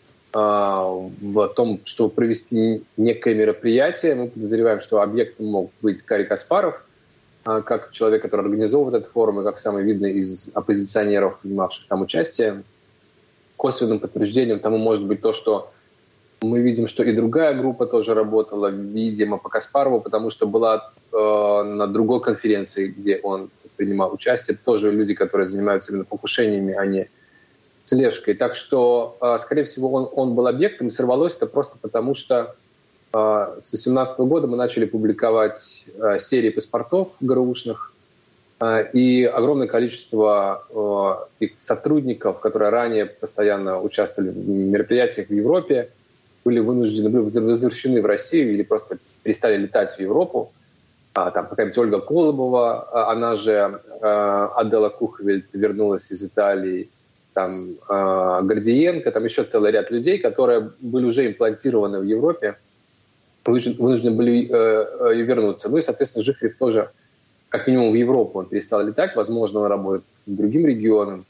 в том, чтобы провести некое мероприятие. Мы подозреваем, что объектом мог быть Гарри Каспаров, как человек, который организовывал этот форум, и как самый видный из оппозиционеров, принимавших там участие. Косвенным подтверждением тому может быть то, что мы видим, что и другая группа тоже работала, видимо, по Каспарову, потому что была на другой конференции, где он принимал участие. Это тоже люди, которые занимаются именно покушениями, а не слежкой. Так что, скорее всего, он был объектом, и сорвалось это просто потому, что с 2018 года мы начали публиковать серии паспортов ГРУшных, и огромное количество их сотрудников, которые ранее постоянно участвовали в мероприятиях в Европе, были возвращены в Россию или просто перестали летать в Европу. Там какая-нибудь Ольга Колобова, она же Адела Кухвельд, вернулась из Италии, там Гордиенко, там еще целый ряд людей, которые были уже имплантированы в Европе, вынуждены были вернуться. Ну и, соответственно, Жихарев тоже, как минимум в Европу, он перестал летать, возможно, он работает к другим регионам,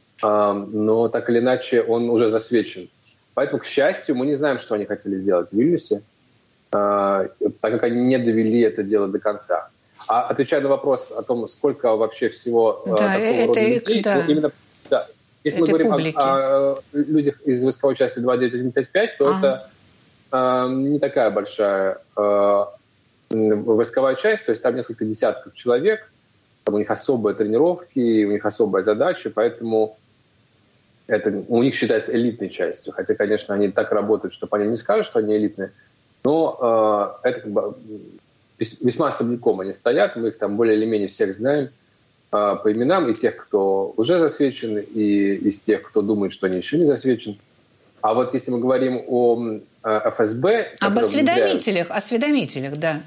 но так или иначе он уже засвечен. Поэтому, к счастью, мы не знаем, что они хотели сделать в Вильнюсе, так как они не довели это дело до конца. А отвечая на вопрос о том, сколько вообще всего такого рода людей, именно, если мы говорим о людях из войсковой части 29155, то это не такая большая войсковая часть, то есть там несколько десятков человек, там у них особые тренировки, у них особая задача, поэтому это у них считается элитной частью. Хотя, конечно, они так работают, что по ним не скажут, что они элитные, но это как бы весьма особняком они стоят, мы их там более или менее всех знаем по именам, и тех, кто уже засвечен, и из тех, кто думает, что они еще не засвечены. А вот если мы говорим о ФСБ... Об осведомителях, да.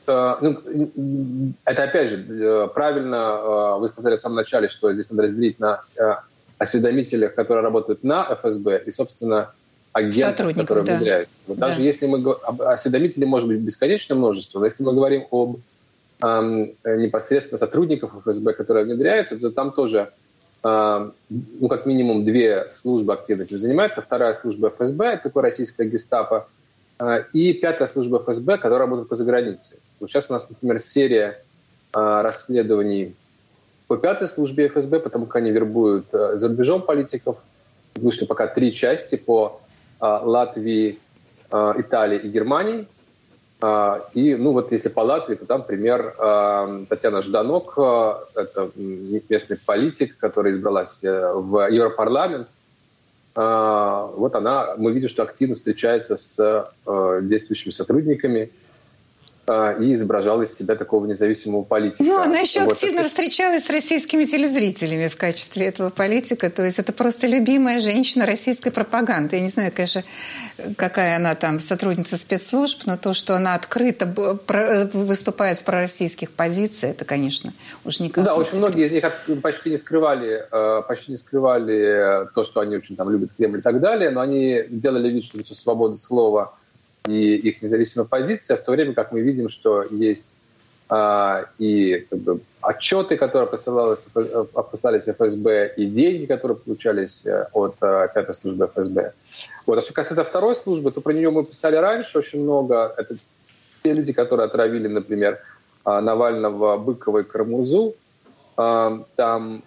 Это, опять же, правильно вы сказали в самом начале, что здесь надо разделить на осведомителях, которые работают на ФСБ, и, собственно, агентов, которые внедряются. Да. Даже если мы... Осведомителей может быть бесконечное множество, но если мы говорим об непосредственно сотрудников ФСБ, которые внедряются, то там тоже, как минимум, две службы активно этим занимаются. Вторая служба ФСБ, это такое российское гестапо, и пятая служба ФСБ, которая работает по загранице. Вот сейчас у нас, например, серия расследований по пятой службе ФСБ, потому как они вербуют за рубежом политиков. Вышли пока 3 части по Латвии, Италии и Германии. И, вот если по Латвии, то там пример Татьяна Жданок, это местный политик, которая избралась в Европарламент. Вот она, мы видим, что активно встречается с действующими сотрудниками и изображала из себя такого независимого политика. Она еще активно встречалась с российскими телезрителями в качестве этого политика. То есть это просто любимая женщина российской пропаганды. Я не знаю, конечно, какая она там сотрудница спецслужб, но то, что она открыто выступает с пророссийских позиций, это, конечно, уж никак. Да, очень многие из них почти не скрывали то, что они очень там любят Кремль и так далее, но они делали вид, что это свобода слова и их независимая позиция, в то время как мы видим, что есть и отчеты, которые посылались ФСБ, и деньги, которые получались от пятой службы ФСБ. А что касается второй службы, то про нее мы писали раньше очень много. Это те люди, которые отравили, например, Навального, Быкова и Карамурзу. Там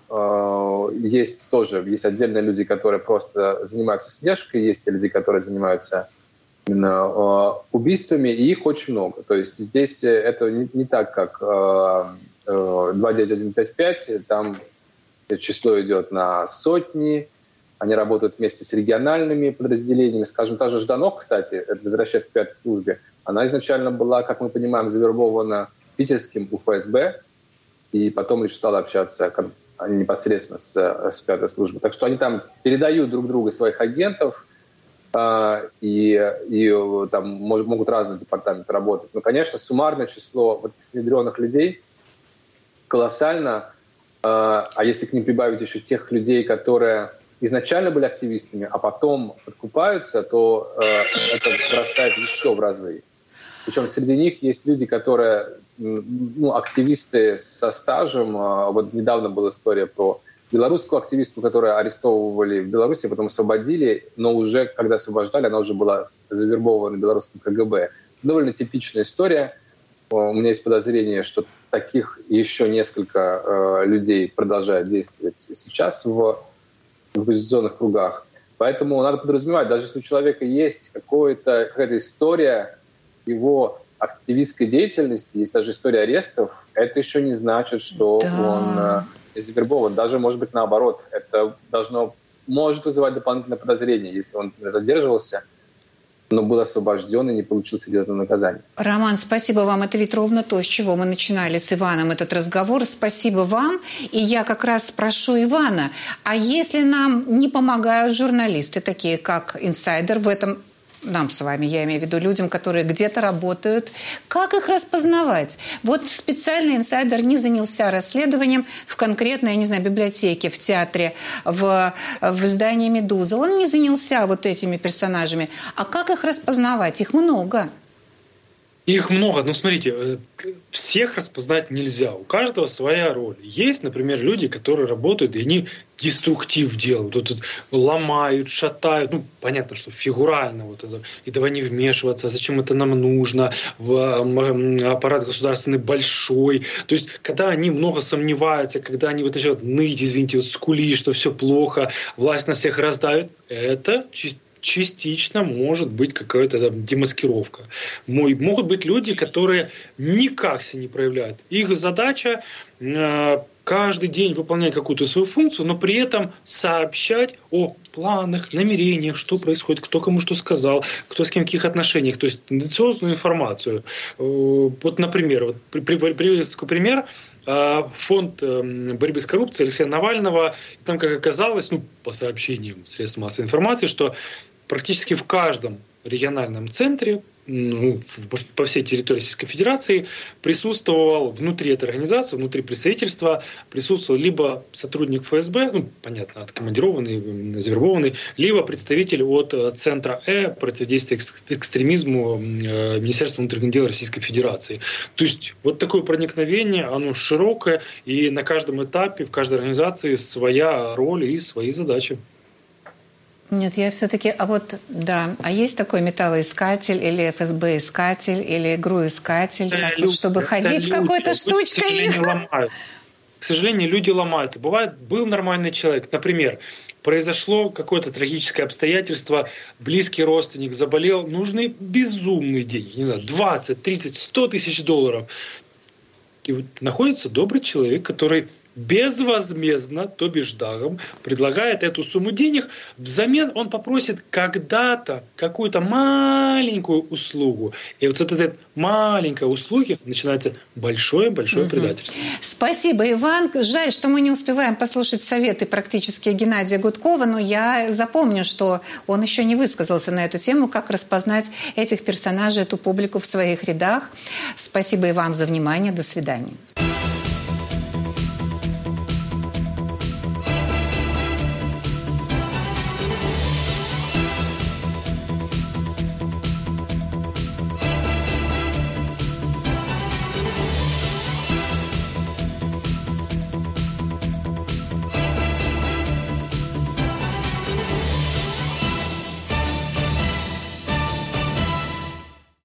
есть отдельные люди, которые просто занимаются слежкой, есть те люди, которые занимаются убийствами, и их очень много. То есть здесь это не так, как 29155, там число идет на сотни, они работают вместе с региональными подразделениями. Скажем, та же Жданов, кстати, возвращаясь к 5-й службе, она изначально была, как мы понимаем, завербована питерским УФСБ, и потом лишь стала общаться непосредственно с 5-й службой. Так что они там передают друг другу своих агентов, и там могут разные департаменты работать. Но, конечно, суммарное число вот этих внедренных людей колоссально. А если к ним прибавить еще тех людей, которые изначально были активистами, а потом подкупаются, то это вырастает еще в разы. Причем среди них есть люди, которые активисты со стажем. Вот недавно была история про белорусскую активистку, которую арестовывали в Беларуси, потом освободили, но уже, когда освобождали, она уже была завербована белорусским КГБ. Довольно типичная история. У меня есть подозрение, что таких еще несколько людей продолжают действовать сейчас в оппозиционных кругах. Поэтому надо подразумевать, даже если у человека есть какая-то история его активистской деятельности, есть даже история арестов, это еще не значит, что он завербован. Даже, может быть, наоборот. Это может вызывать дополнительное подозрение, если он задерживался, но был освобожден и не получил серьезного наказания. Роман, спасибо вам. Это ведь ровно то, с чего мы начинали с Иваном этот разговор. Спасибо вам. И я как раз спрошу Ивана, а если нам не помогают журналисты, такие как «Инсайдер», в этом нам с вами, я имею в виду людям, которые где-то работают, как их распознавать? Вот специально «Инсайдер» не занялся расследованием в конкретной, я не знаю, библиотеке, в театре, в издании «Медуза». Он не занялся вот этими персонажами. А как их распознавать? Их много. Их много, но смотрите, всех распознать нельзя. У каждого своя роль. Есть, например, люди, которые работают, и они деструктив делают. Вот, ломают, шатают. Понятно, что фигурально вот это. И давай не вмешиваться. Зачем это нам нужно? Аппарат государственный большой. То есть, когда они много сомневаются, когда они вот начинают ныть, извините, скулить, что все плохо, власть на всех раздавит, это частично может быть какая-то демаскировка. Могут быть люди, которые никак себя не проявляют. Их задача каждый день выполнять какую-то свою функцию, но при этом сообщать о планах, намерениях, что происходит, кто кому что сказал, кто с кем в каких отношениях, то есть тенденциозную информацию. Вот, например, приведу такой пример. Фонд борьбы с коррупцией Алексея Навального, там, как оказалось, по сообщениям средств массовой информации, что практически в каждом региональном центре по всей территории Российской Федерации присутствовал внутри этой организации, внутри представительства, присутствовал либо сотрудник ФСБ, понятно, откомандированный, завербованный, либо представитель от Центра противодействия экстремизму Министерства внутренних дел Российской Федерации. То есть вот такое проникновение, оно широкое, и на каждом этапе, в каждой организации своя роль и свои задачи. Нет, я все-таки... А есть такой металлоискатель или ФСБ-искатель или ГРУ-искатель, чтобы ходить с какой-то штучкой? К сожалению, люди ломаются. Бывает, был нормальный человек, например, произошло какое-то трагическое обстоятельство, близкий родственник заболел, нужны безумные деньги, не знаю, 20, 30, 100 тысяч долларов. И вот находится добрый человек, который безвозмездно, то бишь даром, предлагает эту сумму денег. Взамен он попросит когда-то какую-то маленькую услугу. И вот с этой маленькой услуги начинается большое-большое предательство. Спасибо, Иван. Жаль, что мы не успеваем послушать советы практически Геннадия Гудкова, но я запомню, что он еще не высказался на эту тему, как распознать этих персонажей, эту публику в своих рядах. Спасибо и вам за внимание. До свидания.